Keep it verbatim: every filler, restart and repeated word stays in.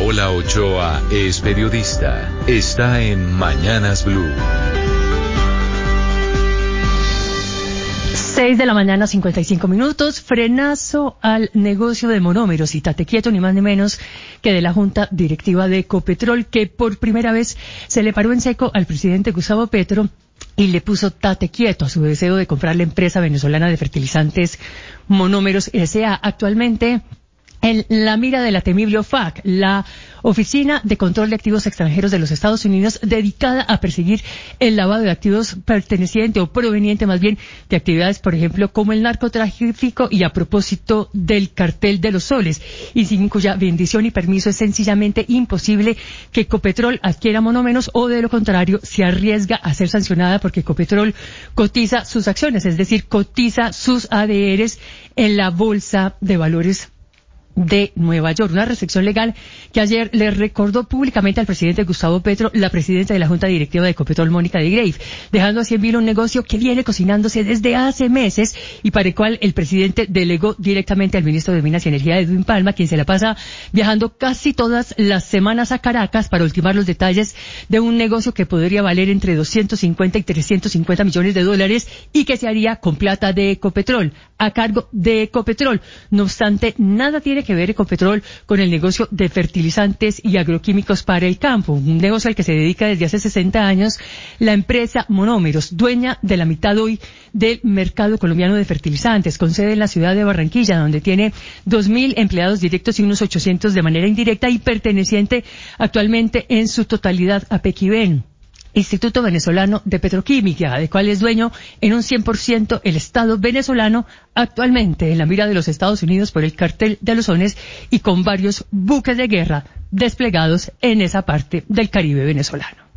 Paola Ochoa es periodista. Está en Mañanas Blue. seis de la mañana, cincuenta y cinco minutos. Frenazo al negocio de monómeros y tate quieto, ni más ni menos que de la Junta Directiva de Ecopetrol, que por primera vez se le paró en seco al presidente Gustavo Petro y le puso tate quieto a su deseo de comprar la empresa venezolana de fertilizantes Monómeros S A Actualmente en la mira de la temible O F A C, la Oficina de Control de Activos Extranjeros de los Estados Unidos, dedicada a perseguir el lavado de activos perteneciente o proveniente más bien de actividades, por ejemplo, como el narcotráfico y a propósito del cartel de los soles, y sin cuya bendición y permiso es sencillamente imposible que Ecopetrol adquiera monómeros o de lo contrario se arriesga a ser sancionada porque Ecopetrol cotiza sus acciones, es decir, cotiza sus A D Rs en la Bolsa de Valores de Nueva York, una restricción legal que ayer le recordó públicamente al presidente Gustavo Petro la presidenta de la Junta Directiva de Ecopetrol, Mónica de Greiff, dejando así en vilo un negocio que viene cocinándose desde hace meses y para el cual el presidente delegó directamente al ministro de Minas y Energía, Edwin Palma, quien se la pasa viajando casi todas las semanas a Caracas para ultimar los detalles de un negocio que podría valer entre doscientos cincuenta y trescientos cincuenta millones de dólares y que se haría con plata de Ecopetrol, a cargo de Ecopetrol. No obstante, nada tiene que ver Ecopetrol con el negocio de fertilizantes y agroquímicos para el campo, un negocio al que se dedica desde hace sesenta años la empresa Monómeros, dueña de la mitad hoy del mercado colombiano de fertilizantes, con sede en la ciudad de Barranquilla, donde tiene dos mil empleados directos y unos ochocientos de manera indirecta y perteneciente actualmente en su totalidad a Pequiven, Instituto Venezolano de Petroquímica, de cual es dueño en un cien por ciento el Estado venezolano, actualmente en la mira de los Estados Unidos por el cartel de los soles y con varios buques de guerra desplegados en esa parte del Caribe venezolano.